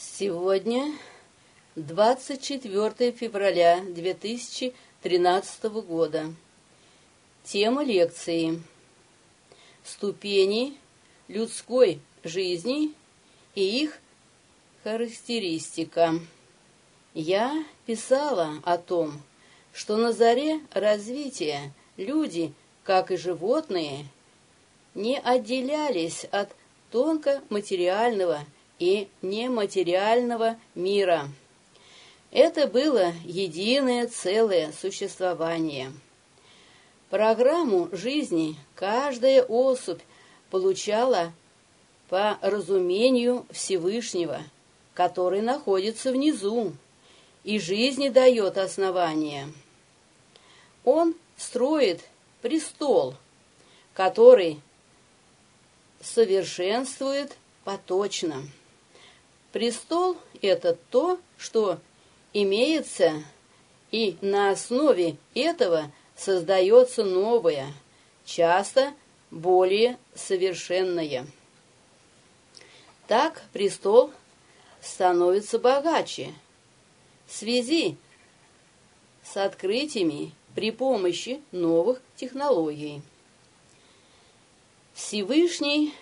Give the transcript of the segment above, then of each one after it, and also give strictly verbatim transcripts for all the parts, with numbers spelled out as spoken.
Сегодня двадцать четвёртое февраля две тысячи тринадцатого года. Тема лекции: ступени людской жизни и их характеристика. Я писала о том, что на заре развития люди, как и животные, не отделялись от тонкоматериального и нематериального мира. Это было единое целое существование. Программу жизни каждая особь получала по разумению Всевышнего, который находится внизу, и жизни дает основание. Он строит престол, который совершенствует поточно. Престол — это то, что имеется, и на основе этого создается новое, часто более совершенное. Так престол становится богаче в связи с открытиями при помощи новых технологий. Всевышний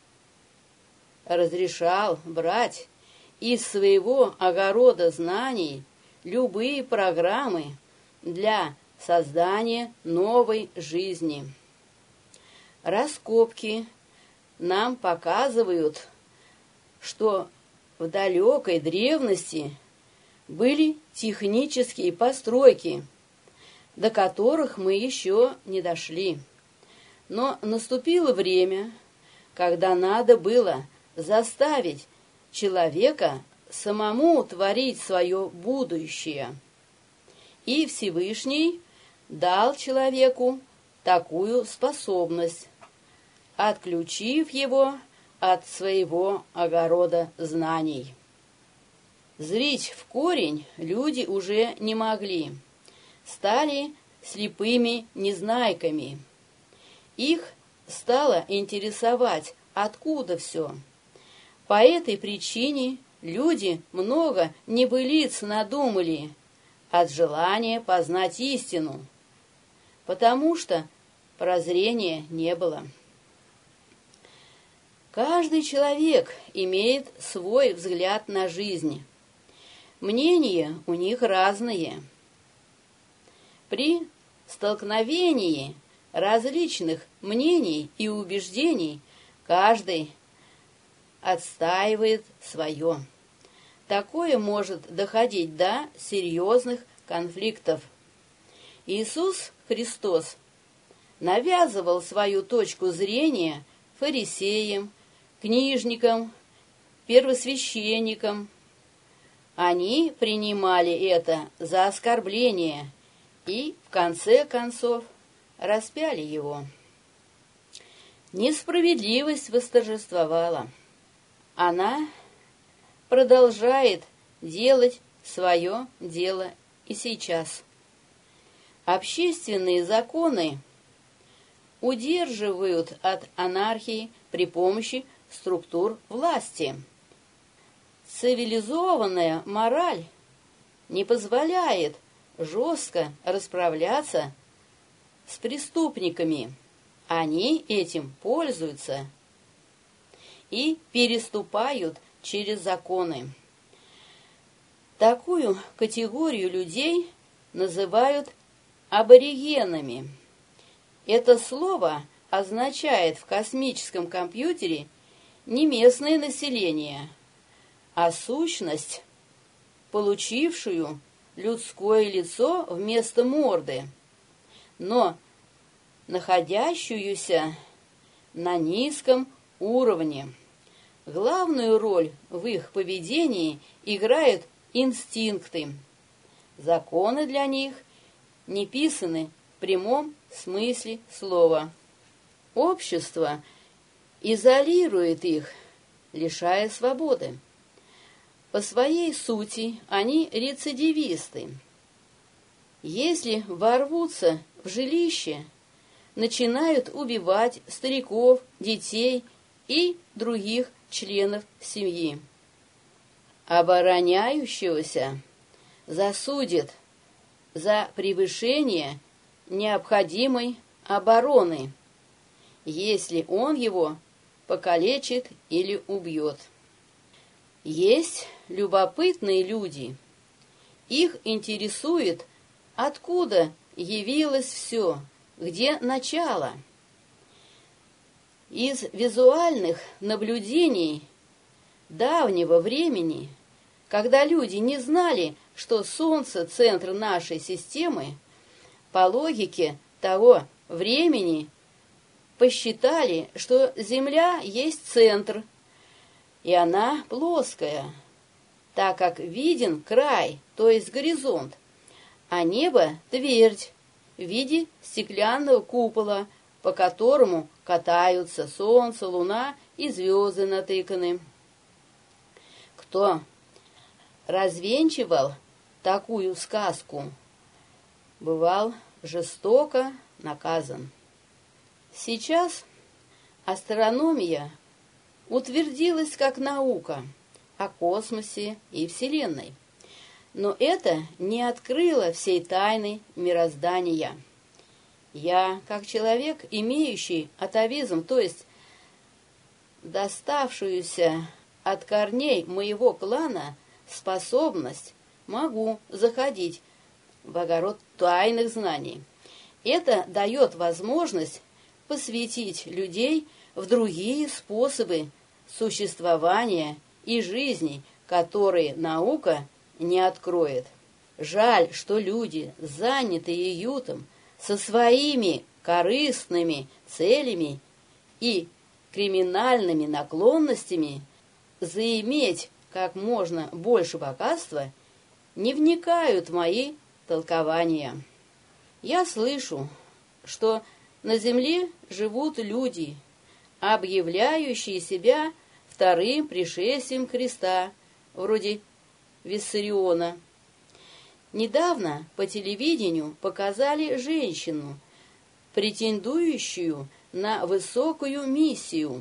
разрешал брать из своего огорода знаний любые программы для создания новой жизни. Раскопки нам показывают, что в далекой древности были технические постройки, до которых мы еще не дошли. Но наступило время, когда надо было заставить человека самому творить свое будущее. И Всевышний дал человеку такую способность, отключив его от своего огорода знаний. Зрить в корень люди уже не могли, стали слепыми незнайками. Их стало интересовать, откуда все. По этой причине люди много небылиц надумали от желания познать истину, потому что прозрения не было. Каждый человек имеет свой взгляд на жизнь. Мнения у них разные. При столкновении различных мнений и убеждений каждый отстаивает свое. Такое может доходить до серьезных конфликтов. Иисус Христос навязывал свою точку зрения фарисеям, книжникам, первосвященникам. Они принимали это за оскорбление и, в конце концов, распяли его. Несправедливость восторжествовала. Она продолжает делать свое дело и сейчас. Общественные законы удерживают от анархии при помощи структур власти. Цивилизованная мораль не позволяет жестко расправляться с преступниками. Они этим пользуются и переступают через законы. Такую категорию людей называют аборигенами. Это слово означает в космическом компьютере не местное население, а сущность, получившую людское лицо вместо морды, но находящуюся на низком уровне. Главную роль в их поведении играют инстинкты. Законы для них не писаны в прямом смысле слова. Общество изолирует их, лишая свободы. По своей сути они рецидивисты. Если ворвутся в жилище, начинают убивать стариков, детей и других членов семьи. обороняющегося засудит за превышение необходимой обороны, если он его покалечит или убьет. Есть любопытные люди. Их интересует, откуда явилось все, где начало. Из визуальных наблюдений давнего времени, когда люди не знали, что Солнце – центр нашей системы, по логике того времени посчитали, что Земля есть центр, и она плоская, так как виден край, то есть горизонт, а небо – твердь в виде стеклянного купола, по которому катаются Солнце, Луна и звезды натыканы. Кто развенчивал такую сказку, бывал жестоко наказан. Сейчас астрономия утвердилась как наука о космосе и Вселенной, но это не открыло всей тайны мироздания. Я, как человек, имеющий атовизм, то есть доставшуюся от корней моего клана способность, могу заходить в огород тайных знаний. Это дает возможность посвятить людей в другие способы существования и жизни, которые наука не откроет. Жаль, что люди, занятые ютом, со своими корыстными целями и криминальными наклонностями, заиметь как можно больше богатства, не вникают в мои толкования. Я слышу, что на земле живут люди, объявляющие себя вторым пришествием Христа, вроде Виссариона. Недавно по телевидению показали женщину, претендующую на высокую миссию.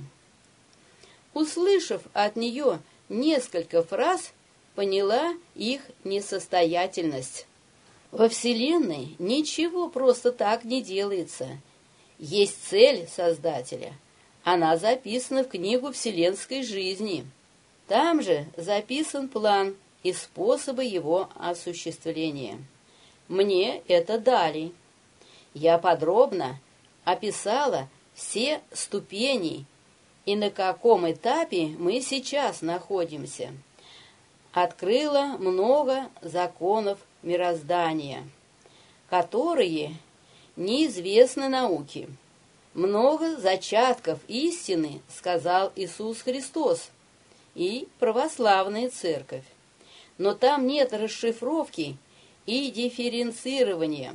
Услышав от нее несколько фраз, поняла их несостоятельность. Во Вселенной ничего просто так не делается. Есть цель Создателя. Она записана в книгу вселенской жизни. Там же записан план и способы его осуществления. Мне это дали. Я подробно описала все ступени и на каком этапе мы сейчас находимся. Открыла много законов мироздания, которые неизвестны науке. Много зачатков истины сказал Иисус Христос и православная церковь. Но там нет расшифровки и дифференцирования,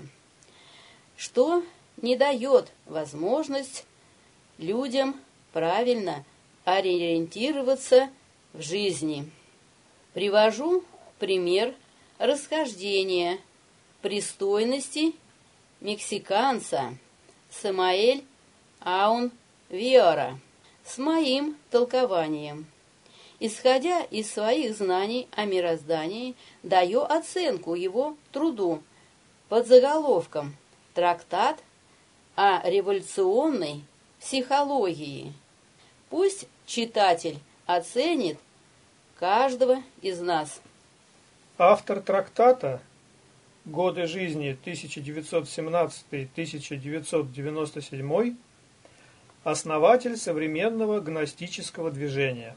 что не дает возможность людям правильно ориентироваться в жизни. Привожу пример расхождения пристойности мексиканца Самаэль Аун Виора с моим толкованием. Исходя из своих знаний о мироздании, даю оценку его труду под заголовком «Трактат о революционной психологии». Пусть читатель оценит каждого из нас. Автор трактата «Годы жизни тысяча девятьсот семнадцатый — тысяча девятьсот девяносто седьмой» основатель современного гностического движения.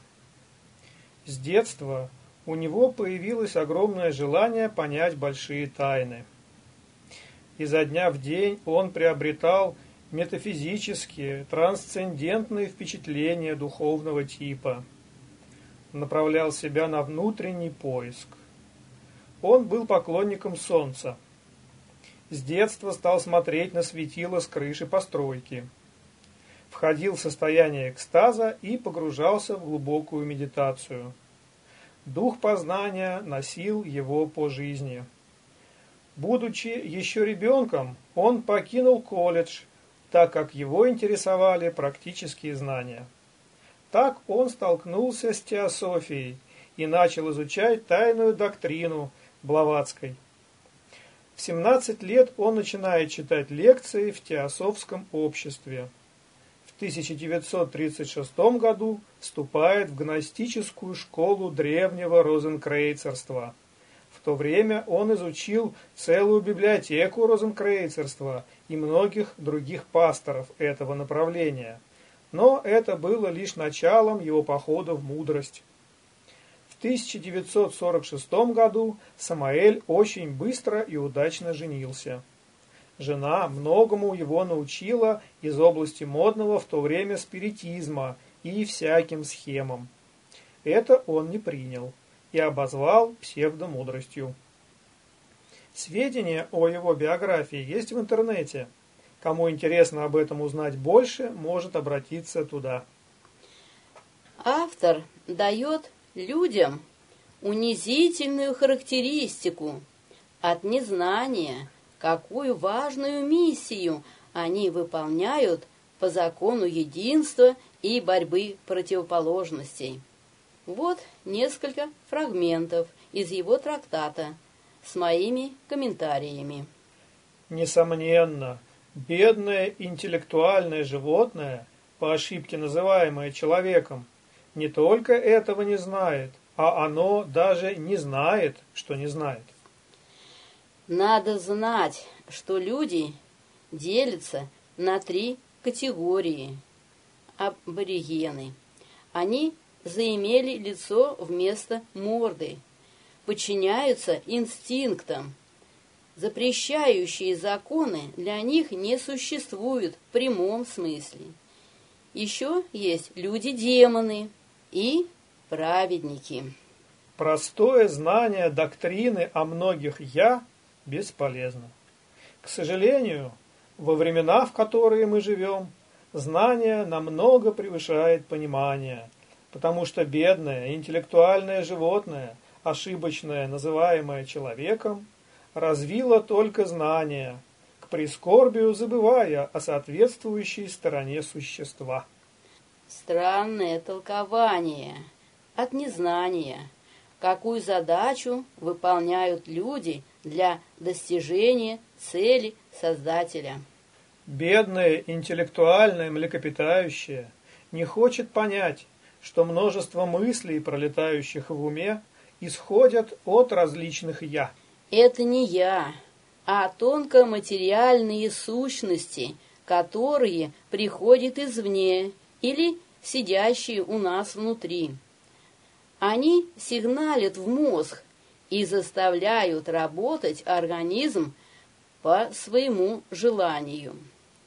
С детства у него появилось огромное желание понять большие тайны. Изо дня в день он приобретал метафизические, трансцендентные впечатления духовного типа, направлял себя на внутренний поиск. Он был поклонником солнца. С детства стал смотреть на светило с крыши постройки. Входил в состояние экстаза и погружался в глубокую медитацию. Дух познания носил его по жизни. Будучи еще ребенком, он покинул колледж, так как его интересовали практические знания. Так он столкнулся с теософией и начал изучать тайную доктрину Блаватской. В семнадцать лет он начинает читать лекции в Теософском обществе. В тысяча девятьсот тридцать шестом году вступает в гностическую школу древнего розенкрейцерства. В то время он изучил целую библиотеку розенкрейцерства и многих других пасторов этого направления. Но это было лишь началом его похода в мудрость. В тысяча девятьсот сорок шестом году Самаэль очень быстро и удачно женился. Жена многому его научила из области модного в то время спиритизма и всяким схемам. Это он не принял и обозвал псевдомудростью. Сведения о его биографии есть в интернете. Кому интересно об этом узнать больше, может обратиться туда. Автор дает людям унизительную характеристику от незнания, какую важную миссию они выполняют по закону единства и борьбы противоположностей. Вот несколько фрагментов из его трактата с моими комментариями. Несомненно, бедное интеллектуальное животное, по ошибке называемое человеком, не только этого не знает, а оно даже не знает, что не знает. Надо знать, что люди делятся на три категории. Аборигены. Они заимели лицо вместо морды, подчиняются инстинктам. Запрещающие законы для них не существуют в прямом смысле. Еще есть люди-демоны и праведники. Простое знание доктрины о многих «я» бесполезно. К сожалению, во времена, в которые мы живем, знание намного превышает понимание, потому что бедное интеллектуальное животное, ошибочное, называемое человеком, развило только знание, к прискорбию забывая о соответствующей стороне существа. Странное толкование от незнания, какую задачу выполняют люди для достижения цели Создателя. Бедное интеллектуальное млекопитающее не хочет понять, что множество мыслей, пролетающих в уме, исходят от различных «я». Это не «я», а тонкоматериальные сущности, которые приходят извне или сидящие у нас внутри. Они сигналят в мозг и заставляют работать организм по своему желанию.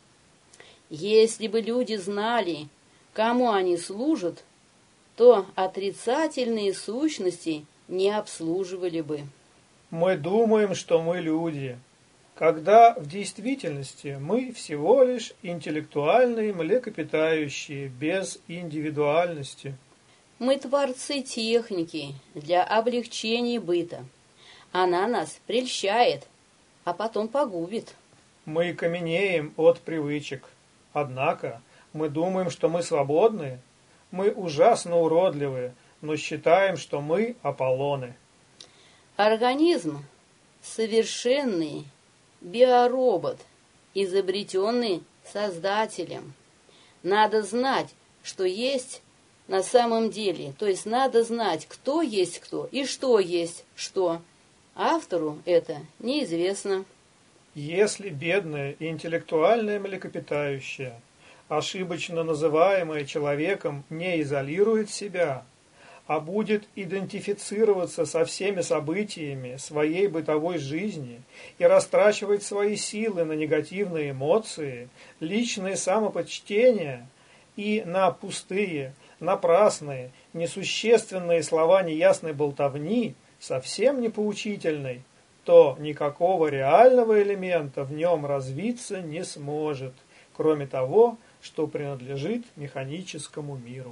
Если бы люди знали, кому они служат, то отрицательные сущности не обслуживали бы. Мы думаем, что мы люди, когда в действительности мы всего лишь интеллектуальные млекопитающие без индивидуальности. Мы творцы техники для облегчения быта. Она нас прельщает, а потом погубит. Мы каменеем от привычек. Однако мы думаем, что мы свободны. Мы ужасно уродливы, но считаем, что мы Аполлоны. Организм — совершенный биоробот, изобретенный Создателем. Надо знать, что есть на самом деле, то есть надо знать, кто есть кто и что есть что. Автору это неизвестно. Если бедное интеллектуальное млекопитающее, ошибочно называемое человеком, не изолирует себя, а будет идентифицироваться со всеми событиями своей бытовой жизни и растрачивать свои силы на негативные эмоции, личное самопочтение и на пустые, напрасные, несущественные слова неясной болтовни, совсем не поучительной, то никакого реального элемента в нем развиться не сможет, кроме того, что принадлежит механическому миру.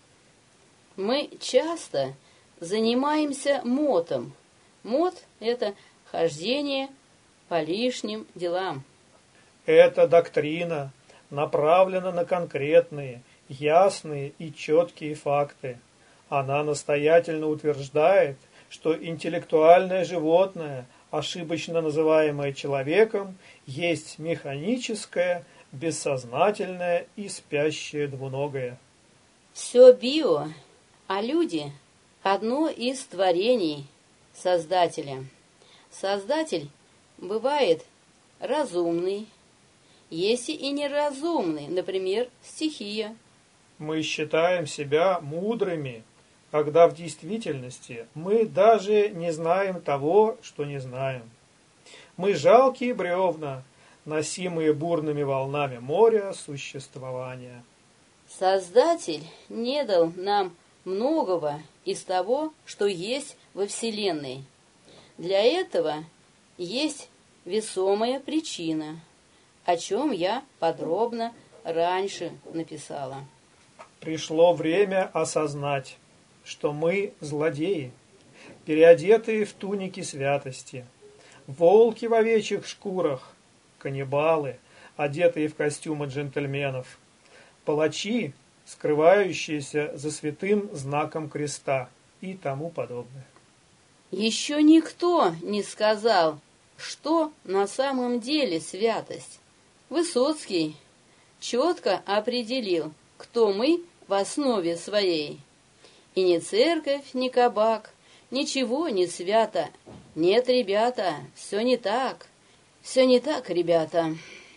Мы часто занимаемся мотом. Мот – это хождение по лишним делам. Эта доктрина направлена на конкретные, ясные и четкие факты. Она настоятельно утверждает, что интеллектуальное животное, ошибочно называемое человеком, есть механическое, бессознательное и спящее двуногое. Все био, а люди – одно из творений Создателя. Создатель бывает разумный, есть и неразумный, например, стихия. Мы считаем себя мудрыми, когда в действительности мы даже не знаем того, что не знаем. Мы жалкие бревна, носимые бурными волнами моря существования. Создатель не дал нам многого из того, что есть во Вселенной. Для этого есть весомая причина, о чем я подробно раньше написала. Пришло время осознать, что мы злодеи, переодетые в туники святости, волки в овечьих шкурах, каннибалы, одетые в костюмы джентльменов, палачи, скрывающиеся за святым знаком креста и тому подобное. Еще никто не сказал, что на самом деле святость. Высоцкий четко определил, кто мы в основе своей. И ни церковь, ни кабак, ничего не свято. Нет, ребята, все не так. Все не так, ребята.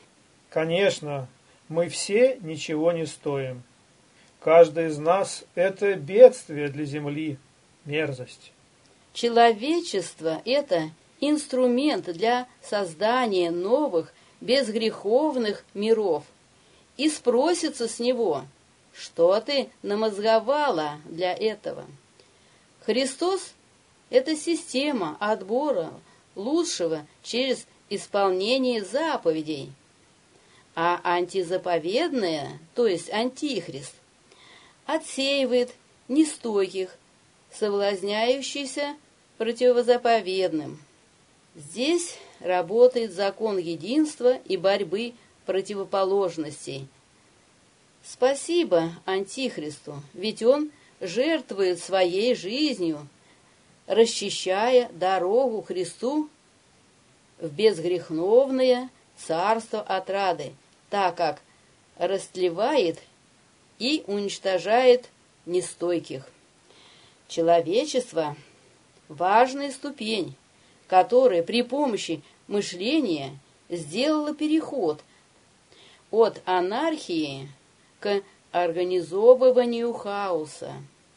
Конечно, мы все ничего не стоим. Каждый из нас – это бедствие для земли, мерзость. Человечество – это инструмент для создания новых, безгреховных миров. И спросится с него, что ты намозговала для этого. Христос – это система отбора лучшего через исполнение заповедей. А антизаповедное, то есть антихрист, отсеивает нестойких, соблазняющихся противозаповедным. Здесь работает закон единства и борьбы противоположностей. Спасибо антихристу, ведь он жертвует своей жизнью, расчищая дорогу Христу в безгреховное царство отрады, так как растлевает и уничтожает нестойких. Человечество – важная ступень, которая при помощи мышления сделала переход от анархии к организовыванию хаоса.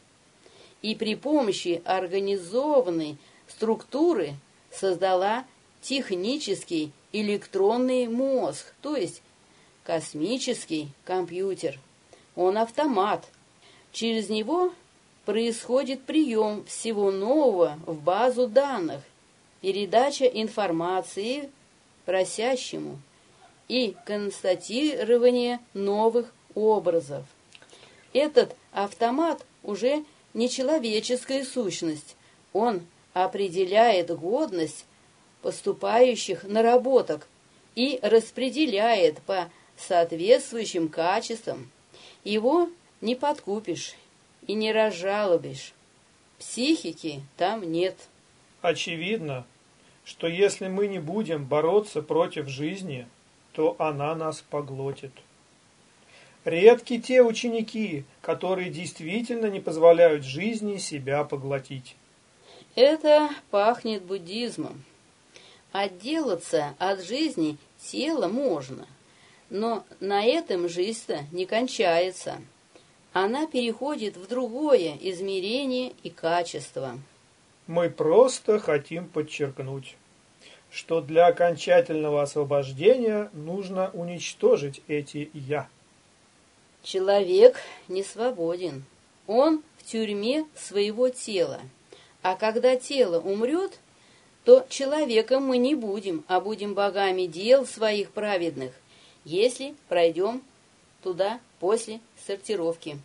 И при помощи организованной структуры создала технический электронный мозг, то есть космический компьютер. Он автомат. Через него происходит прием всего нового в базу данных, передача информации просящему и констатирование новых образов. Этот автомат уже не человеческая сущность. Он определяет годность поступающих наработок и распределяет по соответствующим качествам. Его не подкупишь и не разжалобишь. Психики там нет. Очевидно, что если мы не будем бороться против жизни, то она нас поглотит. Редки те ученики, которые действительно не позволяют жизни себя поглотить. Это пахнет буддизмом. Отделаться от жизни тела можно, но на этом жизнь-то не кончается. Она переходит в другое измерение и качество. Мы просто хотим подчеркнуть, что для окончательного освобождения нужно уничтожить эти «я». Человек не свободен. Он в тюрьме своего тела. А когда тело умрет, то человеком мы не будем, а будем богами дел своих праведных, если пройдем туда после сортировки.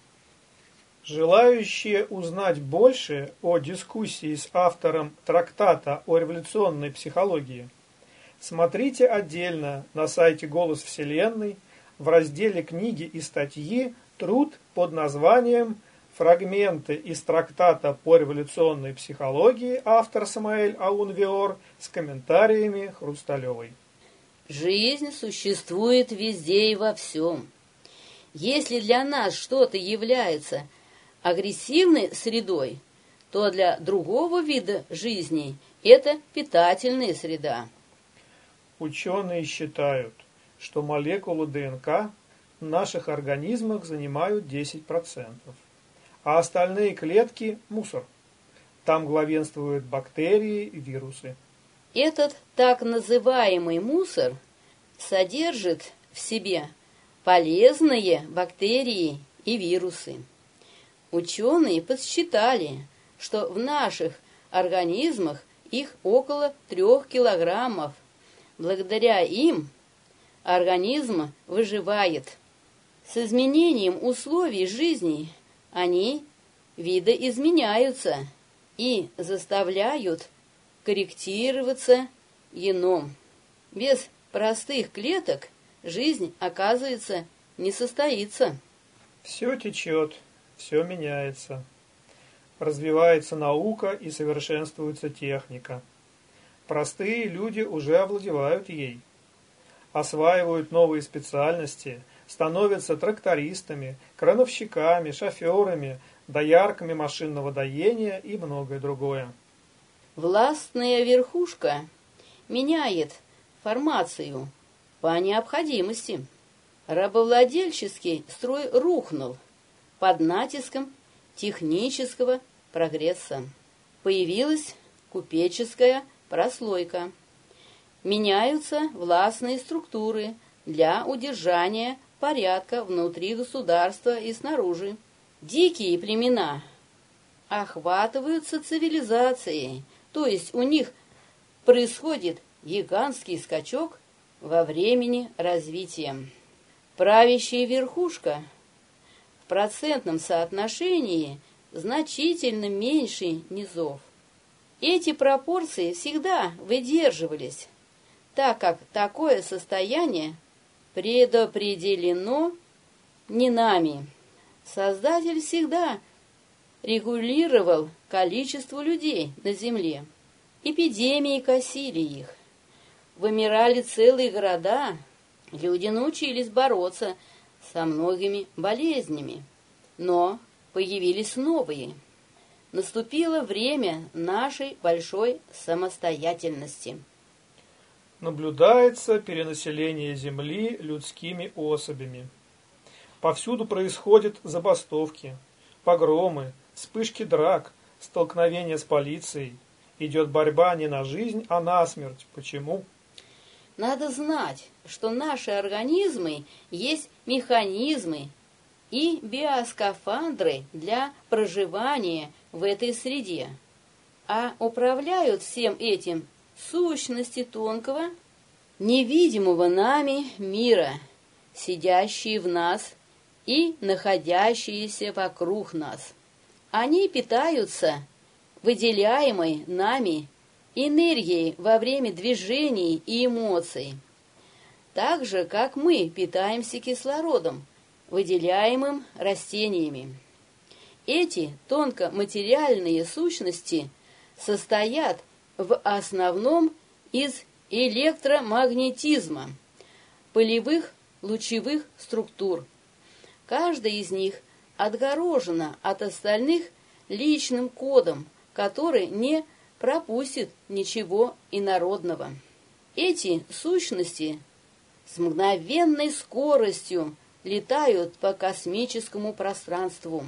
Желающие узнать больше о дискуссии с автором трактата о революционной психологии, смотрите отдельно на сайте «Голос Вселенной» в разделе «Книги и статьи» труд под названием Фрагменты из трактата по революционной психологии, автор Самаэль Аун-Веор, с комментариями Хрусталевой. Жизнь существует везде и во всем. Если для нас что-то является агрессивной средой, то для другого вида жизни это питательная среда. Ученые считают, что молекулы ДНК в наших организмах занимают десять процентов, а остальные клетки – мусор. Там главенствуют бактерии и вирусы. Этот так называемый мусор содержит в себе полезные бактерии и вирусы. Ученые подсчитали, что в наших организмах их около трех килограммов. Благодаря им организм выживает. С изменением условий жизни они видоизменяются и заставляют корректироваться геном. Без простых клеток жизнь, оказывается, не состоится. Все течет, все меняется. Развивается наука и совершенствуется техника. Простые люди уже овладевают ей. Осваивают новые специальности, становятся трактористами, крановщиками, шоферами, доярками машинного доения и многое другое. Властная верхушка меняет формацию по необходимости. Рабовладельческий строй рухнул под натиском технического прогресса. Появилась купеческая прослойка. Меняются властные структуры для удержания порядка внутри государства и снаружи. Дикие племена охватываются цивилизацией, то есть у них происходит гигантский скачок во времени развития. Правящая верхушка в процентном соотношении значительно меньше низов. Эти пропорции всегда выдерживались, так как такое состояние предопределено не нами. Создатель всегда регулировал количество людей на земле. Эпидемии косили их. Вымирали целые города. Люди научились бороться со многими болезнями. Но появились новые. Наступило время нашей большой самостоятельности. Наблюдается перенаселение Земли людскими особями. Повсюду происходят забастовки, погромы, вспышки драк, столкновения с полицией. Идет борьба не на жизнь, а на смерть. Почему? Надо знать, что наши организмы есть механизмы и биоскафандры для проживания в этой среде, а управляют всем этим сущности тонкого, невидимого нами мира, сидящие в нас и находящиеся вокруг нас. Они питаются выделяемой нами энергией во время движений и эмоций, так же, как мы питаемся кислородом, выделяемым растениями. Эти тонкоматериальные сущности состоят в основном из электромагнетизма, полевых лучевых структур. Каждая из них отгорожена от остальных личным кодом, который не пропустит ничего инородного. Эти сущности с мгновенной скоростью летают по космическому пространству.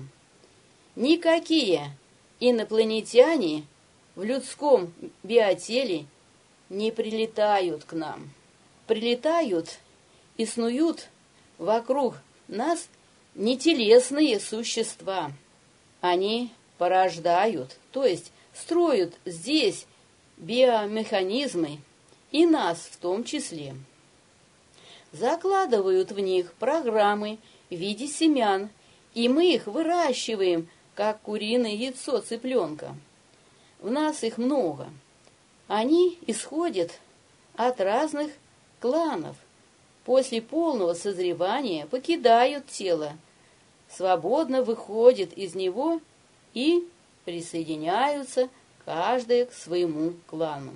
Никакие инопланетяне в людском биотеле не прилетают к нам. Прилетают и снуют вокруг нас нетелесные существа. Они порождают, то есть строят здесь биомеханизмы, и нас в том числе. Закладывают в них программы в виде семян, и мы их выращиваем, как куриное яйцо цыпленка. В нас их много. Они исходят от разных кланов. После полного созревания покидают тело свободно выходят из него и присоединяются каждый к своему клану.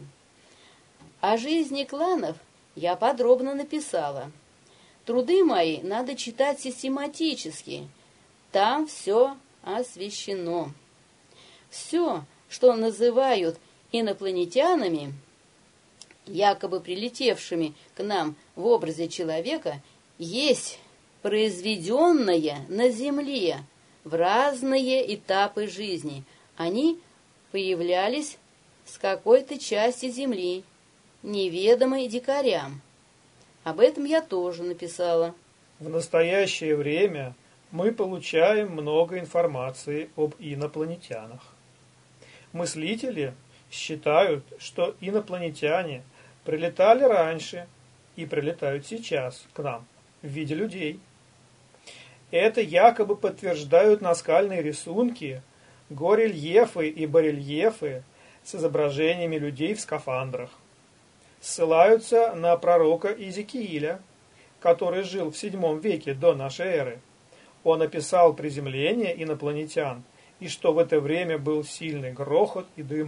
О жизни кланов я подробно написала. Труды мои надо читать систематически. Там все освещено. Все, что называют инопланетянами, якобы прилетевшими к нам в образе человека, есть произведенное на Земле в разные этапы жизни. Они появлялись с какой-то части Земли, неведомой дикарям. Об этом я тоже написала. В настоящее время мы получаем много информации об инопланетянах. Мыслители считают, что инопланетяне прилетали раньше и прилетают сейчас к нам в виде людей. Это якобы подтверждают наскальные рисунки, горельефы и барельефы с изображениями людей в скафандрах. Ссылаются на пророка Иезекииля, который жил в седьмом веке до нашей эры. Он описал приземление инопланетян, и что в это время был сильный грохот и дым.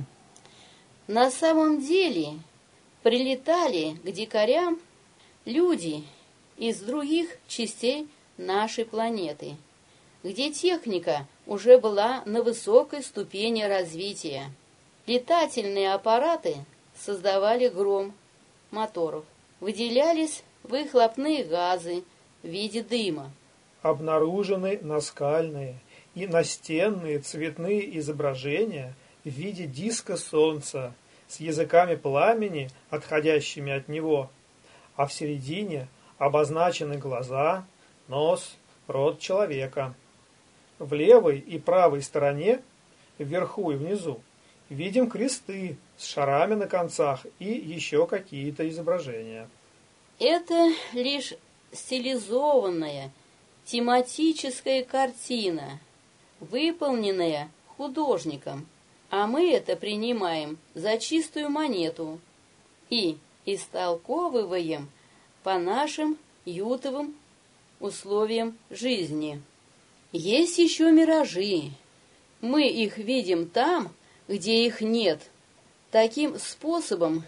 На самом деле прилетали к дикарям люди из других частей нашей планеты, где техника уже была на высокой ступени развития. Летательные аппараты создавали гром моторов, выделялись выхлопные газы в виде дыма. Обнаружены наскальные и настенные цветные изображения в виде диска солнца с языками пламени, отходящими от него, а в середине обозначены глаза, нос, рот человека. В левой и правой стороне, вверху и внизу, видим кресты с шарами на концах и еще какие-то изображения. Это лишь стилизованная тематическая картина, выполненная художником, а мы это принимаем за чистую монету и истолковываем по нашим ютовым условиям жизни. Есть еще миражи. Мы их видим там, где их нет. Таким способом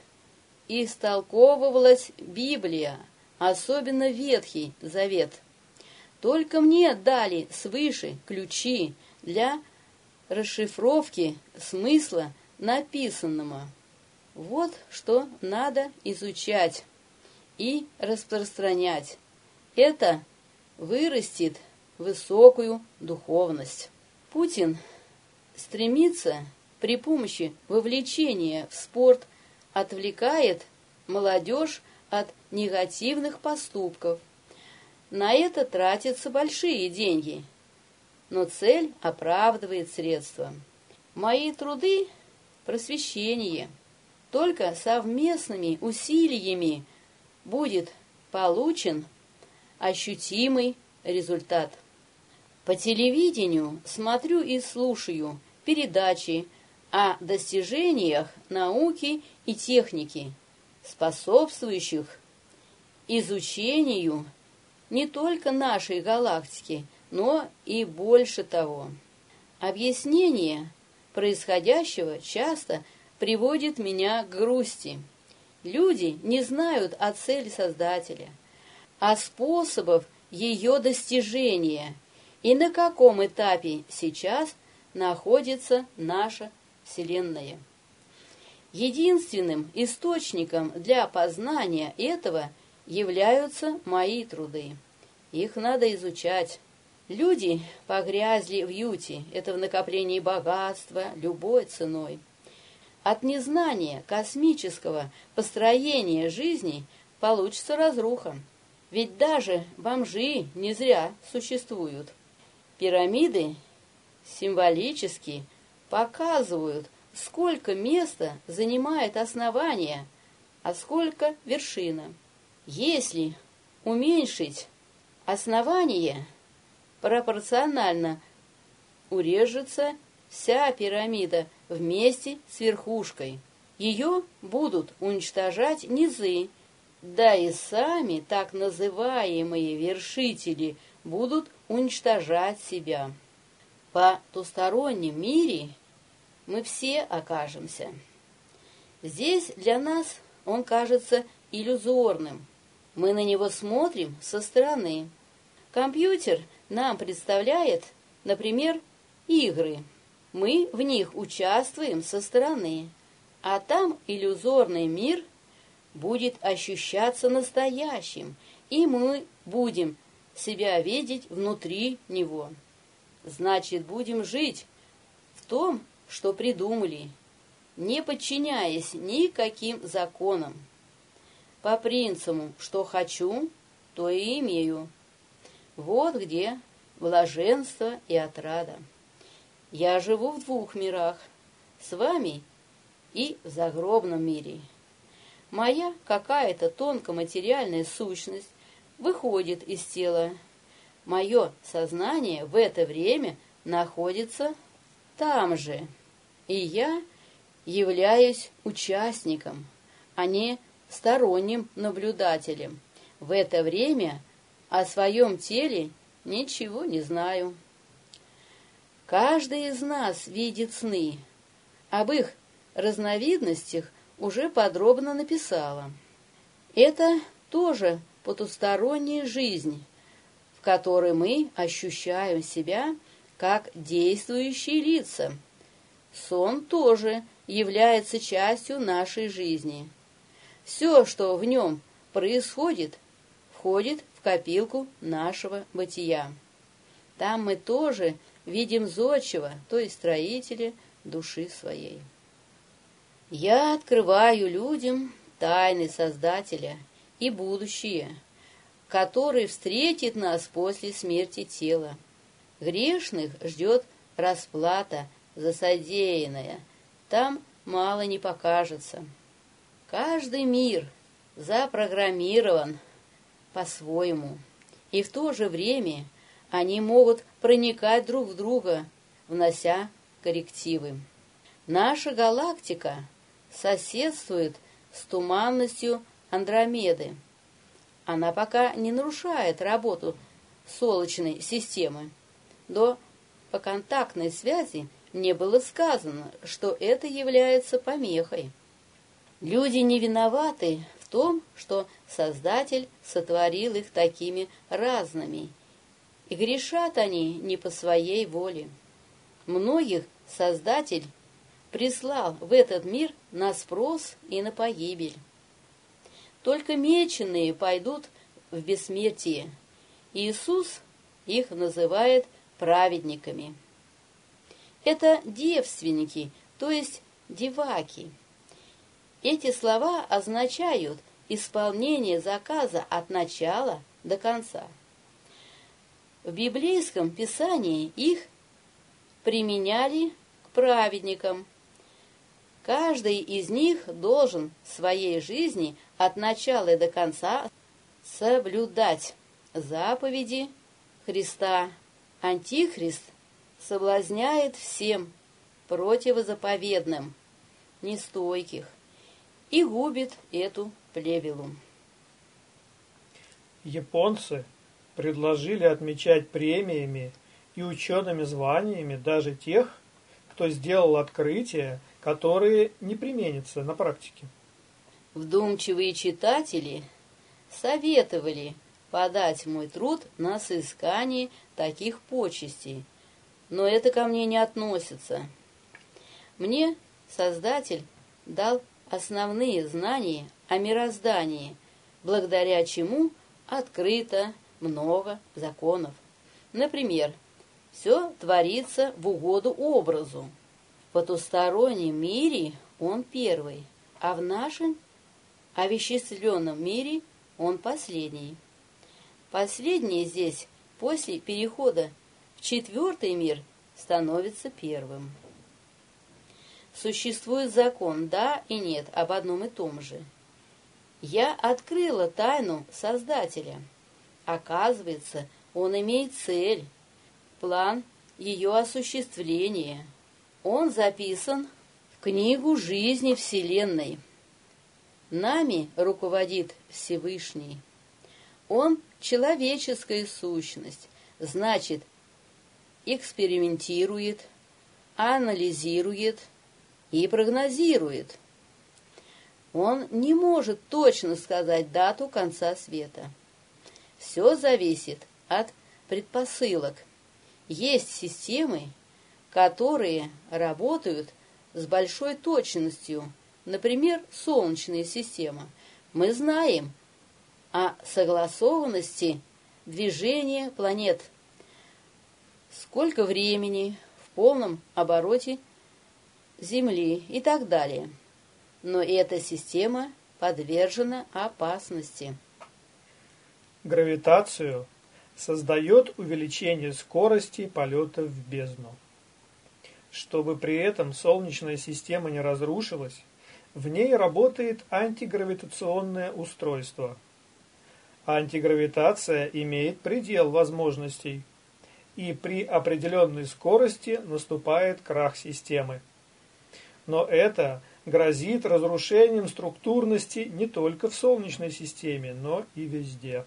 истолковывалась Библия, особенно Ветхий Завет. Только мне дали свыше ключи для расшифровки смысла написанного. Вот что надо изучать и распространять. Это вырастет высокую духовность. Путин стремится при помощи вовлечения в спорт отвлекает молодежь от негативных поступков. На это тратятся большие деньги, но цель оправдывает средства. Мои труды – просвещение. Только совместными усилиями будет получен ощутимый результат. По телевидению смотрю и слушаю передачи о достижениях науки и техники, способствующих изучению не только нашей галактики, но и больше того. Объяснение происходящего часто приводит меня к грусти. Люди не знают о цели Создателя, о способах ее достижения и на каком этапе сейчас находится наша Вселенная. Единственным источником для познания этого являются мои труды. Их надо изучать. Люди погрязли в юте, это в накоплении богатства любой ценой. От незнания космического построения жизни получится разруха. Ведь даже бомжи не зря существуют. Пирамиды символически показывают, сколько места занимает основание, а сколько вершина. Если уменьшить основание, пропорционально урежется вся пирамида вместе с верхушкой. Ее будут уничтожать низы, да и сами так называемые вершители будут уничтожать себя. В потустороннем мире мы все окажемся. Здесь для нас он кажется иллюзорным. Мы на него смотрим со стороны. Компьютер нам представляет, например, игры. Мы в них участвуем со стороны, а там иллюзорный мир будет ощущаться настоящим, и мы будем себя видеть внутри него. Значит, будем жить в том, что придумали, не подчиняясь никаким законам. По принципу, что хочу, то и имею. Вот где блаженство и отрада. Я живу в двух мирах, с вами и в загробном мире. Моя какая-то тонкоматериальная сущность выходит из тела. Мое сознание в это время находится там же, и я являюсь участником, а не сторонним наблюдателем. В это время о своем теле ничего не знаю. Каждый из нас видит сны. Об их разновидностях уже подробно написала. Это тоже потусторонняя жизнь, в которой мы ощущаем себя как действующие лица. Сон тоже является частью нашей жизни. Все, что в нем происходит, входит в копилку нашего бытия. Там мы тоже видим зодчего, то есть строителя души своей. Я открываю людям тайны Создателя и будущее, который встретит нас после смерти тела. Грешных ждет расплата за содеянное, там мало не покажется. Каждый мир запрограммирован по-своему, и в то же время они могут проникать друг в друга, внося коррективы. Наша галактика соседствует с туманностью Андромеды. Она пока не нарушает работу Солнечной системы. До поконтактной связи мне было сказано, что это является помехой. Люди не виноваты в том, что Создатель сотворил их такими разными, и грешат они не по своей воле. Многих Создатель прислал в этот мир на спрос и на погибель. Только меченые пойдут в бессмертие. Иисус их называет праведниками. Это девственники, то есть деваки. Эти слова означают исполнение заказа от начала до конца. В библейском писании их применяли к праведникам. Каждый из них должен в своей жизни от начала до конца соблюдать заповеди Христа. Антихрист соблазняет всем противозаповедным, нестойких, и губит эту плевелу. Японцы предложили отмечать премиями и учеными званиями даже тех, кто сделал открытия, которые не применятся на практике. Вдумчивые читатели советовали подать мой труд на соискание таких почестей, но это ко мне не относится. Мне Создатель дал основные знания о мироздании, благодаря чему открыто много законов. Например, все творится в угоду образу. В потустороннем мире он первый, а в нашем овеществленном мире он последний. Последний здесь после перехода в четвертый мир становится первым. Существует закон «да» и «нет» об одном и том же. Я открыла тайну Создателя. Оказывается, он имеет цель, план ее осуществления. Он записан в книгу жизни Вселенной. Нами руководит Всевышний. Он — человеческая сущность, значит, экспериментирует, анализирует и прогнозирует. Он не может точно сказать дату конца света. Все зависит от предпосылок. Есть системы, которые работают с большой точностью, например, Солнечная система. Мы знаем о согласованности движения планет, сколько времени в полном обороте Земли и так далее. Но эта система подвержена опасности. Гравитацию создает увеличение скорости полета в бездну. Чтобы при этом Солнечная система не разрушилась, в ней работает антигравитационное устройство. Антигравитация имеет предел возможностей, и при определенной скорости наступает крах системы. Но это грозит разрушением структурности не только в Солнечной системе, но и везде.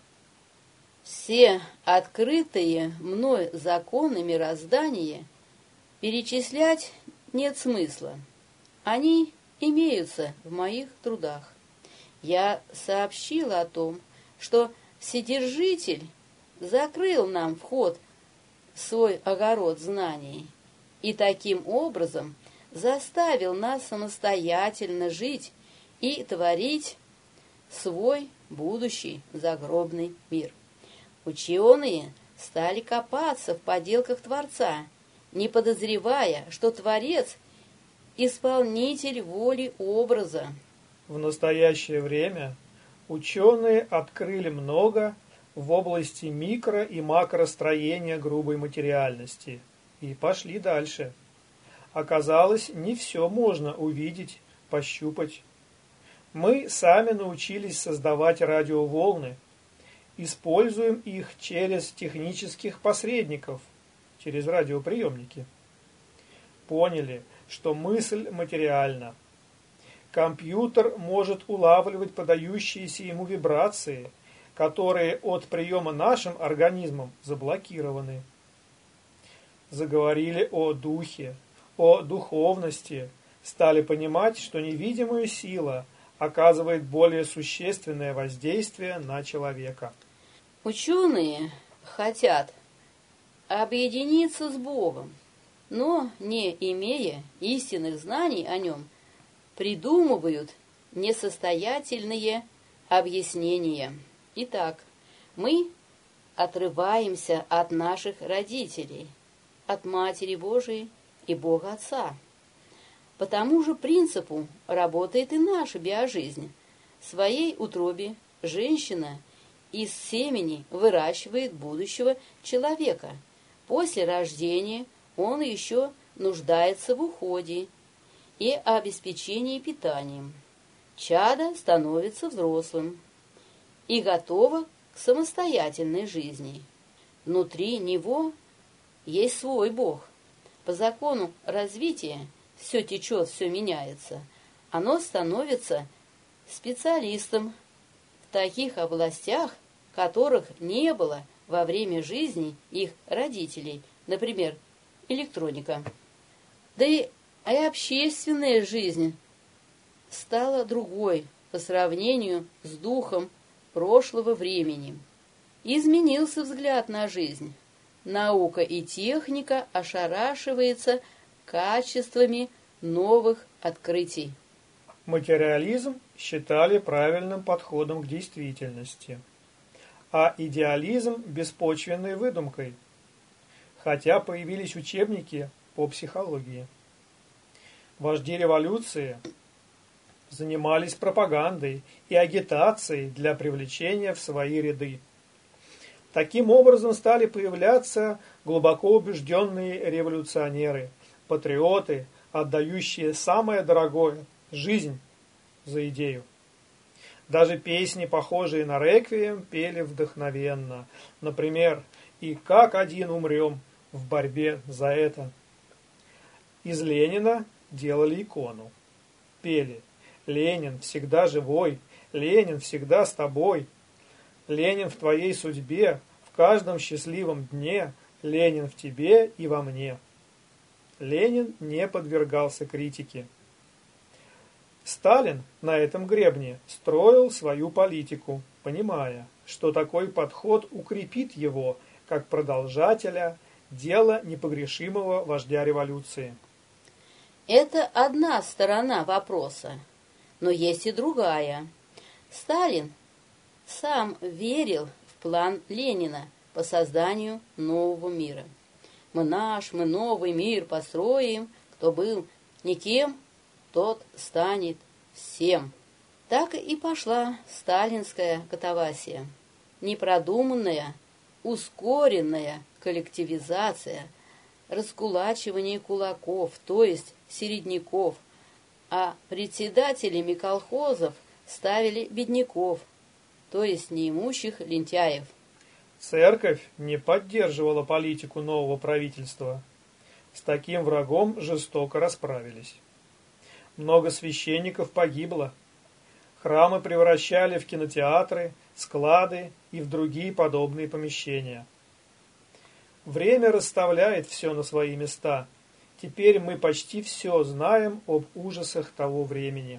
Все открытые мной законы мироздания перечислять нет смысла. Они имеются в моих трудах. Я сообщила о том, что Вседержитель закрыл нам вход в свой огород знаний и таким образом заставил нас самостоятельно жить и творить свой будущий загробный мир. Ученые стали копаться в поделках Творца, не подозревая, что Творец – исполнитель воли образа. В настоящее время ученые открыли много в области микро- и макростроения грубой материальности и пошли дальше. Оказалось, не все можно увидеть, пощупать. Мы сами научились создавать радиоволны, используем их через технических посредников, через радиоприемники. Поняли, что мысль материальна. Компьютер может улавливать подающиеся ему вибрации, которые от приема нашим организмом заблокированы. Заговорили о духе, о духовности, стали понимать, что невидимая сила оказывает более существенное воздействие на человека. Ученые хотят объединиться с Богом, но, не имея истинных знаний о нем, придумывают несостоятельные объяснения. Итак, мы отрываемся от наших родителей, от Матери Божией и Бога Отца. По тому же принципу работает и наша биожизнь. В своей утробе женщина из семени выращивает будущего человека. После рождения он еще нуждается в уходе и обеспечении питанием. Чадо становится взрослым и готово к самостоятельной жизни. Внутри него есть свой Бог. По закону развития все течет, все меняется. Оно становится специалистом в таких областях, которых не было во время жизни их родителей, например, электроника. Да и, и общественная жизнь стала другой по сравнению с духом прошлого времени. Изменился взгляд на жизнь. Наука и техника ошарашиваются качествами новых открытий. Материализм считали правильным подходом к действительности, а идеализм – беспочвенной выдумкой, хотя появились учебники по психологии. Вожди революции занимались пропагандой и агитацией для привлечения в свои ряды. Таким образом стали появляться глубоко убежденные революционеры, патриоты, отдающие самое дорогое – жизнь за идею. Даже песни, похожие на реквием, пели вдохновенно. Например, «И как один умрем в борьбе за это». Из Ленина делали икону. Пели «Ленин всегда живой, Ленин всегда с тобой, Ленин в твоей судьбе, в В каждом счастливом дне Ленин в тебе и во мне. Ленин не подвергался критике. Сталин на этом гребне строил свою политику, понимая, что такой подход укрепит его как продолжателя дела непогрешимого вождя революции. Это одна сторона вопроса, но есть и другая. Сталин сам верил в план Ленина по созданию нового мира. Мы наш, мы новый мир построим, кто был никем, тот станет всем. Так и пошла сталинская катавасия. Непродуманная, ускоренная коллективизация, раскулачивание кулаков, то есть середняков, а председателями колхозов ставили бедняков, то есть неимущих лентяев. Церковь не поддерживала политику нового правительства. С таким врагом жестоко расправились. Много священников погибло. Храмы превращали в кинотеатры, склады и в другие подобные помещения. Время расставляет все на свои места. Теперь мы почти все знаем об ужасах того времени.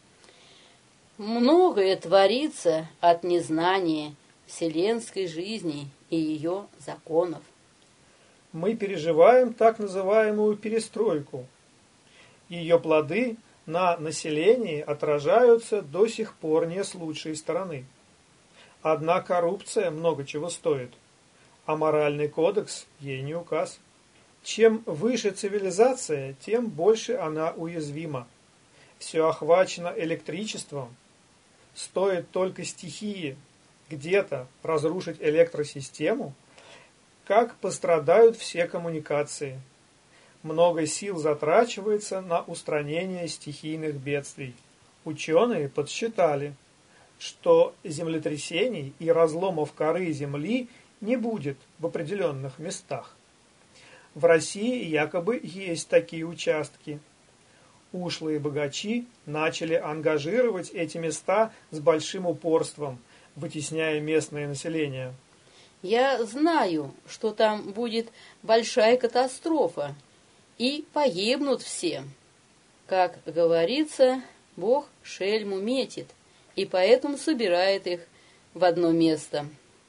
Многое творится от незнания вселенской жизни и ее законов. Мы переживаем так называемую перестройку. Ее плоды на населении отражаются до сих пор не с лучшей стороны. Одна коррупция много чего стоит, а моральный кодекс ей не указ. Чем выше цивилизация, тем больше она уязвима. Все охвачено электричеством. Стоит только стихии где-то разрушить электросистему, как пострадают все коммуникации. Много сил затрачивается на устранение стихийных бедствий. Ученые подсчитали, что землетрясений и разломов коры Земли не будет в определенных местах. В России якобы есть такие участки. Ушлые богачи начали ангажировать эти места с большим упорством, вытесняя местное население. Я знаю, что там будет большая катастрофа, и погибнут все. Как говорится, Бог шельму метит, и поэтому собирает их в одно место.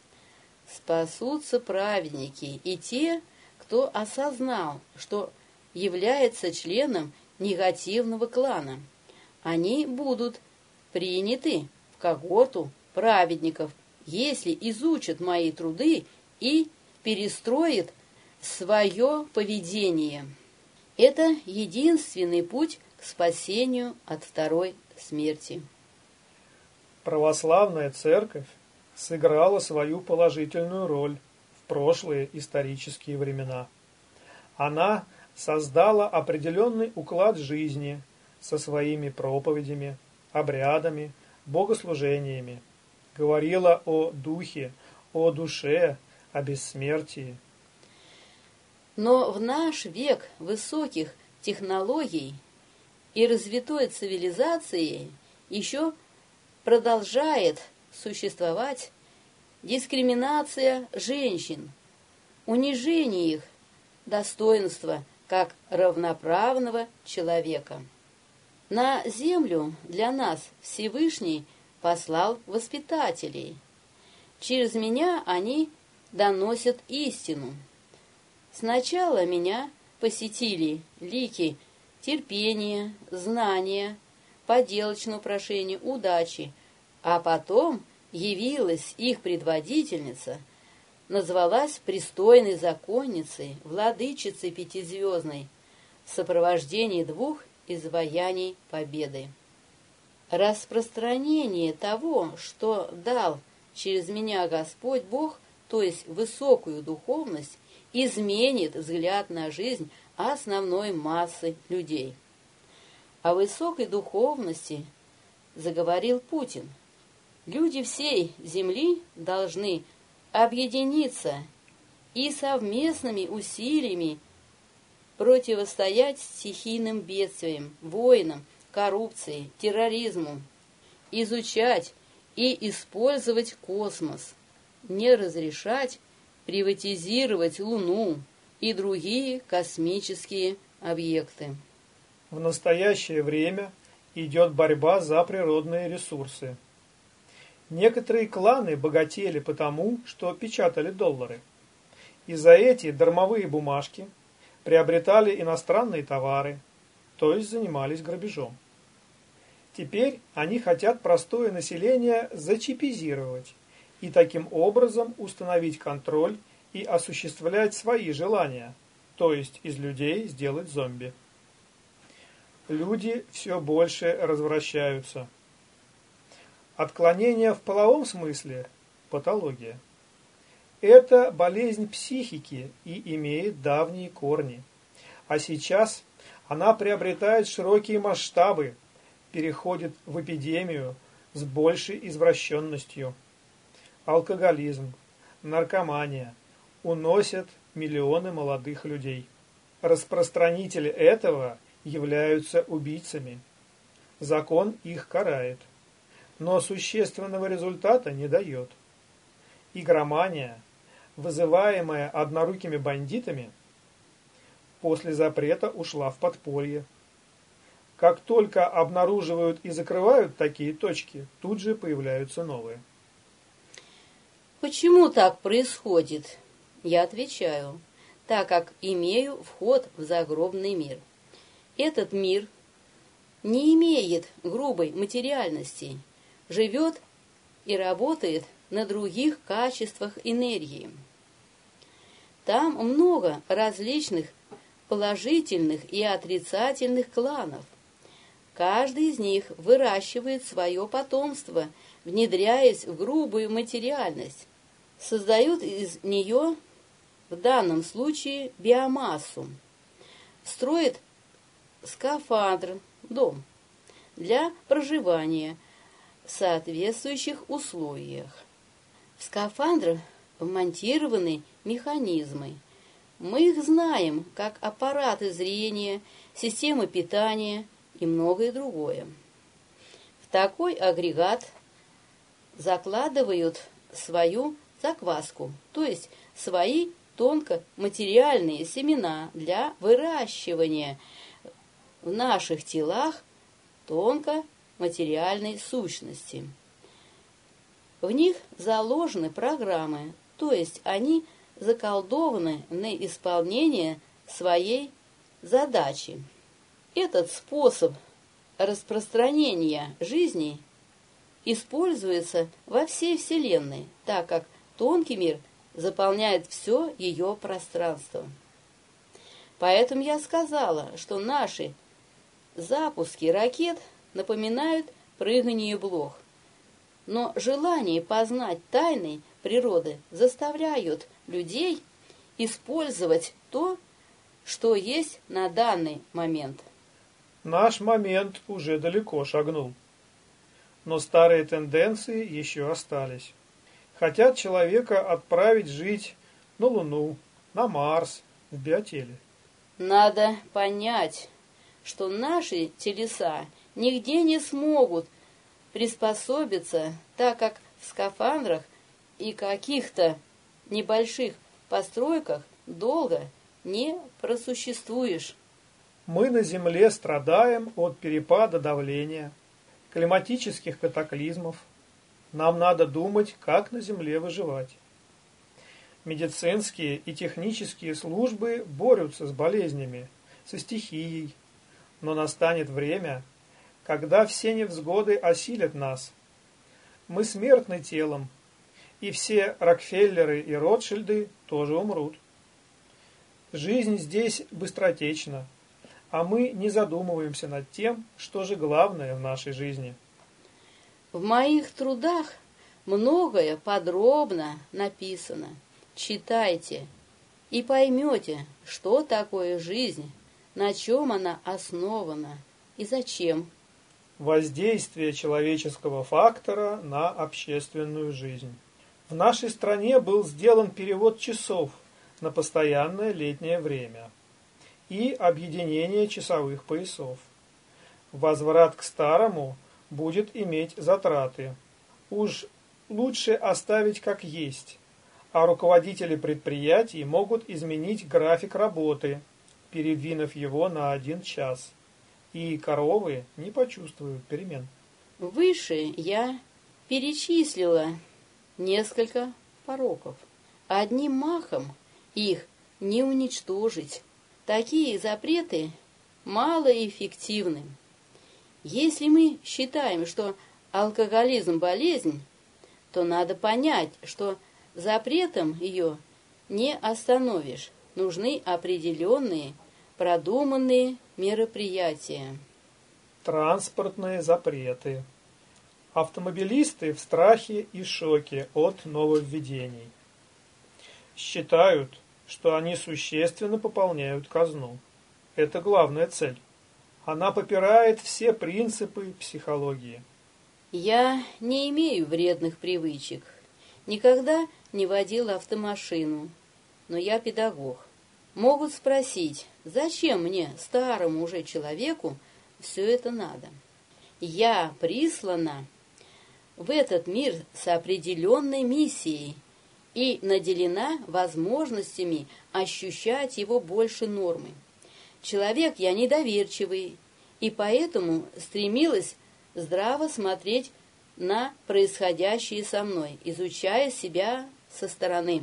Спасутся праведники и те, кто осознал, что является членом негативного клана. Они будут приняты в когорту праведников, если изучат мои труды и перестроят свое поведение. Это единственный путь к спасению от второй смерти. Православная церковь сыграла свою положительную роль в прошлые исторические времена. Она создала определенный уклад жизни со своими проповедями, обрядами, богослужениями, говорила о духе, о душе, о бессмертии. Но в наш век высоких технологий и развитой цивилизации еще продолжает существовать дискриминация женщин, унижение их достоинства как равноправного человека. На землю для нас Всевышний послал воспитателей. Через меня они доносят истину. Сначала меня посетили лики терпения, знания, поделочного прошения, удачи, а потом явилась их предводительница, назвалась пристойной законницей, владычицей пятизвездной, в сопровождении двух изваяний победы. Распространение того, что дал через меня Господь Бог, то есть высокую духовность, изменит взгляд на жизнь основной массы людей. О высокой духовности заговорил Путин. Люди всей земли должны объединиться и совместными усилиями противостоять стихийным бедствиям, войнам, коррупции, терроризму, изучать и использовать космос, не разрешать приватизировать Луну и другие космические объекты. В настоящее время идет борьба за природные ресурсы. Некоторые кланы богатели потому, что печатали доллары. И за эти дармовые бумажки приобретали иностранные товары, то есть занимались грабежом. Теперь они хотят простое население зачипизировать и таким образом установить контроль и осуществлять свои желания, то есть из людей сделать зомби. Люди все больше развращаются. Отклонение в половом смысле – патология. Это болезнь психики и имеет давние корни. А сейчас она приобретает широкие масштабы, переходит в эпидемию с большей извращенностью. Алкоголизм, наркомания уносят миллионы молодых людей. Распространители этого являются убийцами. Закон их карает, но существенного результата не дает. Игромания, вызываемая однорукими бандитами, после запрета ушла в подполье. Как только обнаруживают и закрывают такие точки, тут же появляются новые. Почему так происходит? Я отвечаю, так как имею вход в загробный мир. Этот мир не имеет грубой материальности, живет и работает на других качествах энергии. Там много различных положительных и отрицательных кланов. Каждый из них выращивает свое потомство, внедряясь в грубую материальность, создают из нее, в данном случае, биомассу, строит скафандр, дом, для проживания в соответствующих условиях. В скафандр вмонтированы механизмы. Мы их знаем, как аппараты зрения, системы питания и многое другое. В такой агрегат закладывают свою закваску, то есть свои тонкоматериальные семена для выращивания в наших телах тонкоматериальной сущности. В них заложены программы, то есть они заколдованы на исполнение своей задачи. Этот способ распространения жизни используется во всей Вселенной, так как тонкий мир заполняет все ее пространство. Поэтому я сказала, что наши запуски ракет напоминают прыгание блох. Но желание познать тайны природы заставляют людей использовать то, что есть на данный момент. Наш момент уже далеко шагнул, но старые тенденции еще остались. Хотят человека отправить жить на Луну, на Марс, в биотеле. Надо понять, что наши телеса нигде не смогут приспособиться, так как в скафандрах и каких-то небольших постройках долго не просуществуешь. Мы на Земле страдаем от перепада давления, климатических катаклизмов. Нам надо думать, как на Земле выживать. Медицинские и технические службы борются с болезнями, со стихией, но настанет время, когда все невзгоды осилят нас. Мы смертны телом, и все Рокфеллеры и Ротшильды тоже умрут. Жизнь здесь быстротечна, а мы не задумываемся над тем, что же главное в нашей жизни. В моих трудах многое подробно написано. Читайте и поймете, что такое жизнь, на чем она основана и зачем. Воздействие человеческого фактора на общественную жизнь. В нашей стране был сделан перевод часов на постоянное летнее время и объединение часовых поясов. Возврат к старому будет иметь затраты. Уж лучше оставить как есть, а руководители предприятий могут изменить график работы, передвинув его на один час. И коровы не почувствуют перемен. Выше я перечислила несколько пороков. Одним махом их не уничтожить. Такие запреты малоэффективны. Если мы считаем, что алкоголизм – болезнь, то надо понять, что запретом ее не остановишь. Нужны определенные, продуманные мероприятия. Транспортные запреты. Автомобилисты в страхе и шоке от нововведений. Считают, что они существенно пополняют казну. Это главная цель. Она попирает все принципы психологии. Я не имею вредных привычек. Никогда не водила автомашину. Но я педагог. Могут спросить, зачем мне, старому уже человеку, все это надо? Я прислана в этот мир с определенной миссией и наделена возможностями ощущать его больше нормы. Человек я недоверчивый, и поэтому стремилась здраво смотреть на происходящее со мной, изучая себя со стороны.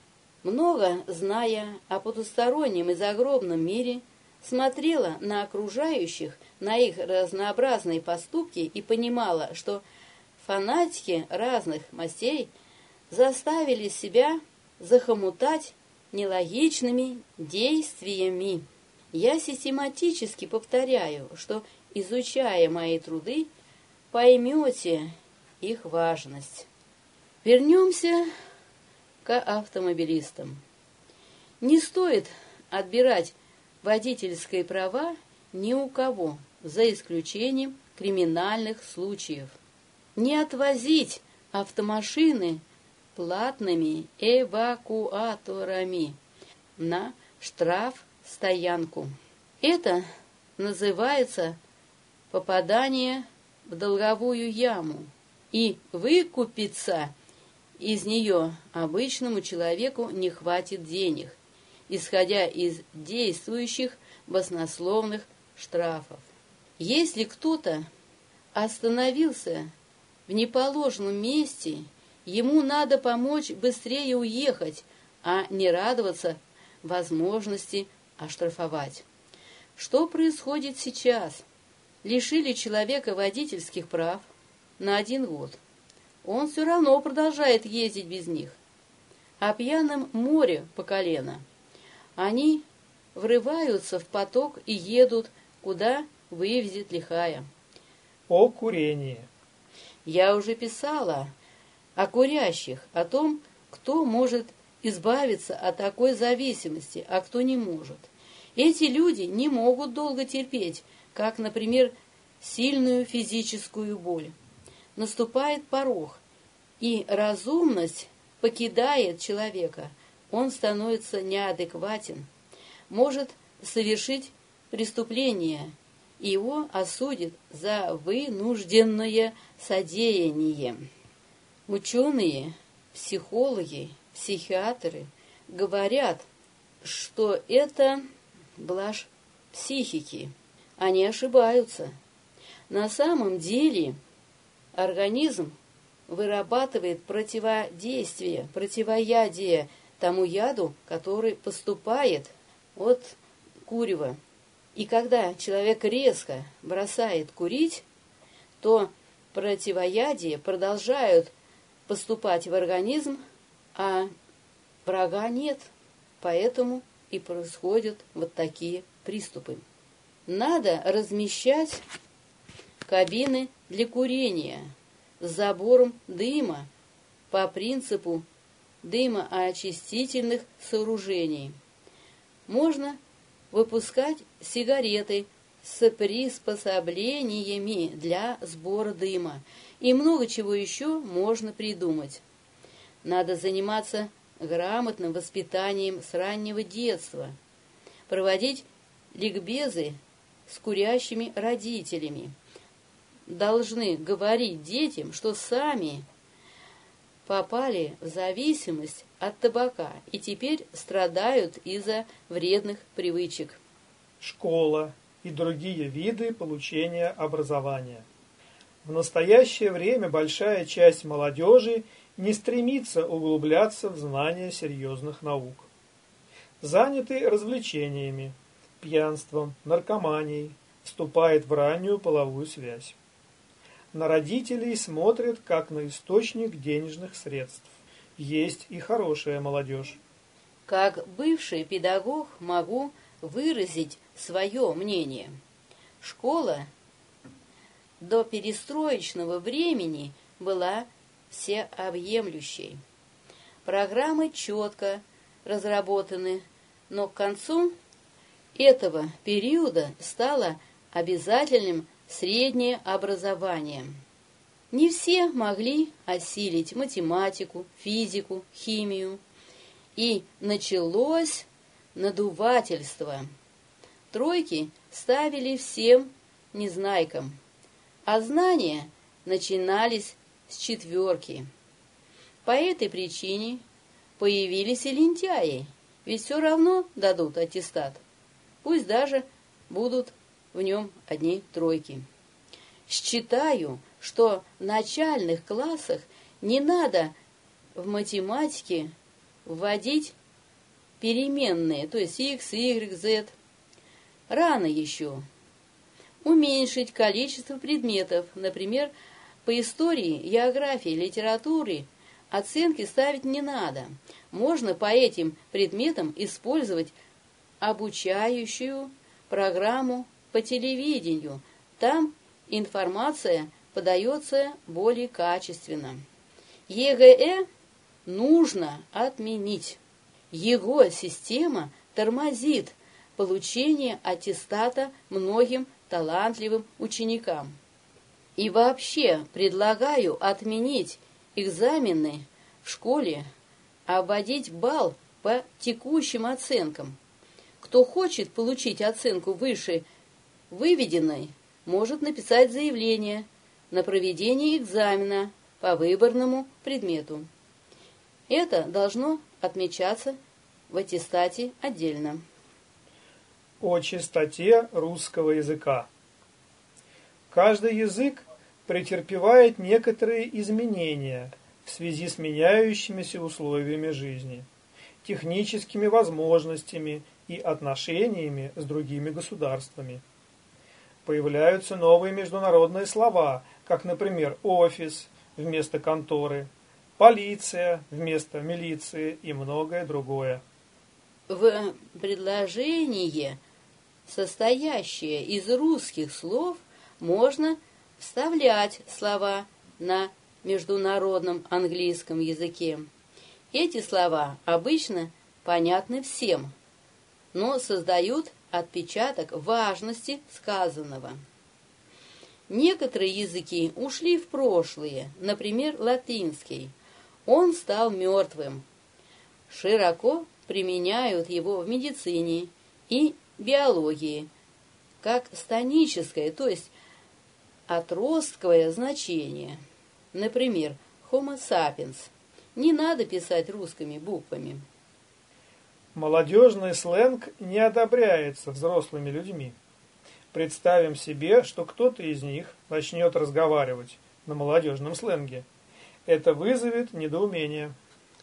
Много зная о потустороннем и загробном мире, смотрела на окружающих, на их разнообразные поступки и понимала, что фанатики разных мастей заставили себя захомутать нелогичными действиями. Я систематически повторяю, что, изучая мои труды, поймете их важность. Вернемся к автомобилистам. Не стоит отбирать водительские права ни у кого, за исключением криминальных случаев. Не отвозить автомашины платными эвакуаторами на штрафстоянку. Это называется попадание в долговую яму, и выкупиться из нее обычному человеку не хватит денег, исходя из действующих баснословных штрафов. Если кто-то остановился в неположенном месте, ему надо помочь быстрее уехать, а не радоваться возможности оштрафовать. Что происходит сейчас? Лишили человека водительских прав на один год. Он все равно продолжает ездить без них. А пьяным море по колено. Они врываются в поток и едут, куда вывезет лихая. О курении. Я уже писала о курящих, о том, кто может избавиться от такой зависимости, а кто не может. Эти люди не могут долго терпеть, как, например, сильную физическую боль. Наступает порог, и разумность покидает человека. Он становится неадекватен, может совершить преступление, и его осудят за вынужденное содеяние. Ученые, психологи, психиатры говорят, что это блажь психики. Они ошибаются. На самом деле организм вырабатывает противодействие, противоядие тому яду, который поступает от курева. И когда человек резко бросает курить, то противоядия продолжают поступать в организм, а врага нет. Поэтому и происходят вот такие приступы. Надо размещать кабины для курения с забором дыма по принципу дымоочистительных сооружений. Можно выпускать сигареты с приспособлениями для сбора дыма. И много чего еще можно придумать. Надо заниматься грамотным воспитанием с раннего детства, проводить ликбезы с курящими родителями. Должны говорить детям, что сами попали в зависимость от табака и теперь страдают из-за вредных привычек. Школа и другие виды получения образования. В настоящее время большая часть молодежи не стремится углубляться в знания серьезных наук. Заняты развлечениями, пьянством, наркоманией, вступает в раннюю половую связь. На родителей смотрят как на источник денежных средств. Есть и хорошая молодежь. Как бывший педагог могу выразить свое мнение. Школа до перестроечного времени была всеобъемлющей. Программы четко разработаны, но к концу этого периода стало обязательным среднее образование. Не все могли осилить математику, физику, химию, и началось надувательство. Тройки ставили всем незнайкам, а знания начинались с четверки. По этой причине появились и лентяи, ведь все равно дадут аттестат, пусть даже будут в нем одни тройки. Считаю, что в начальных классах не надо в математике вводить переменные, то есть x, y, z. Рано еще. Уменьшить количество предметов, например, по истории, географии, литературе оценки ставить не надо. Можно по этим предметам использовать обучающую программу по телевидению. Там информация подается более качественно. ЕГЭ нужно отменить. Его система тормозит получение аттестата многим талантливым ученикам. И вообще предлагаю отменить экзамены в школе, а вводить балл по текущим оценкам. Кто хочет получить оценку выше выведенной, может написать заявление на проведение экзамена по выборному предмету. Это должно отмечаться в аттестате отдельно. О чистоте русского языка. Каждый язык претерпевает некоторые изменения в связи с меняющимися условиями жизни, техническими возможностями и отношениями с другими государствами. Появляются новые международные слова, как, например, офис вместо конторы, полиция вместо милиции и многое другое. В предложение, состоящее из русских слов, можно вставлять слова на международном английском языке. Эти слова обычно понятны всем, но создают отпечаток важности сказанного. Некоторые языки ушли в прошлое, например, латинский. Он стал мертвым. Широко применяют его в медицине и биологии, как станическое, то есть отростковое значение. Например, Homo sapiens. Не надо писать русскими буквами. Молодежный сленг не одобряется взрослыми людьми. Представим себе, что кто-то из них начнет разговаривать на молодежном сленге. Это вызовет недоумение.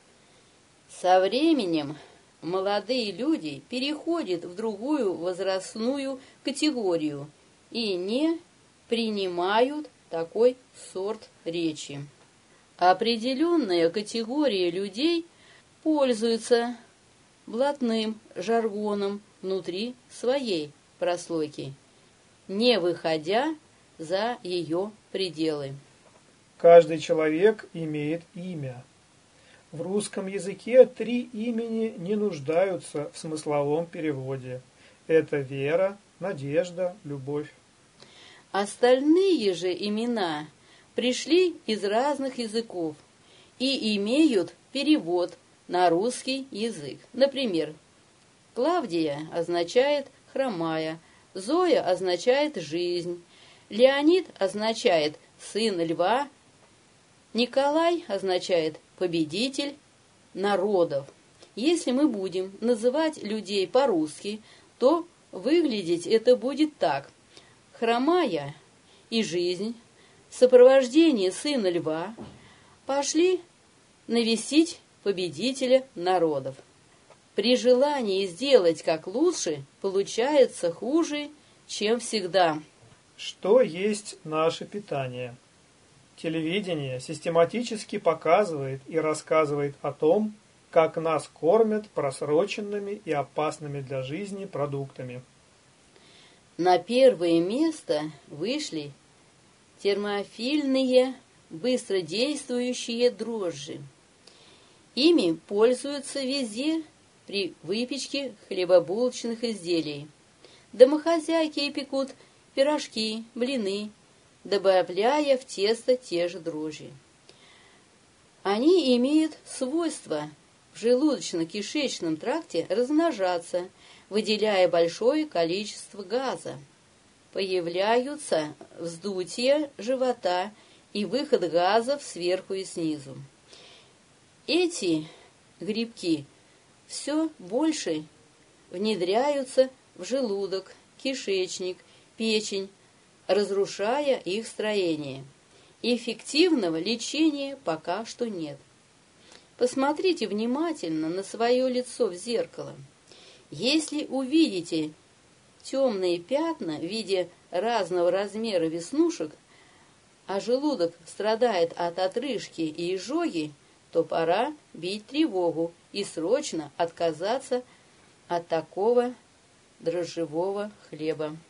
Со временем молодые люди переходят в другую возрастную категорию и не принимают такой сорт речи. Определенная категория людей пользуется блатным жаргоном внутри своей прослойки, не выходя за ее пределы. Каждый человек имеет имя. В русском языке три имени не нуждаются в смысловом переводе. Это вера, надежда, любовь. Остальные же имена пришли из разных языков и имеют перевод на русский язык. Например, Клавдия означает «хромая», Зоя означает «жизнь», Леонид означает «сын льва», Николай означает «победитель народов». Если мы будем называть людей по-русски, то выглядеть это будет так. Хромая и жизнь, сопровождение сына льва, пошли навестить победителя народов. При желании сделать как лучше, получается хуже, чем всегда. Что есть наше питание? Телевидение систематически показывает и рассказывает о том, как нас кормят просроченными и опасными для жизни продуктами. На первое место вышли термофильные, быстродействующие дрожжи. Ими пользуются везде при выпечке хлебобулочных изделий. Домохозяйки пекут пирожки, блины, добавляя в тесто те же дрожжи. Они имеют свойство в желудочно-кишечном тракте размножаться, выделяя большое количество газа. Появляются вздутие живота и выход газов сверху и снизу. Эти грибки все больше внедряются в желудок, кишечник, печень, разрушая их строение. Эффективного лечения пока что нет. Посмотрите внимательно на свое лицо в зеркало. Если увидите темные пятна в виде разного размера веснушек, а желудок страдает от отрыжки и изжоги, то пора бить тревогу и срочно отказаться от такого дрожжевого хлеба.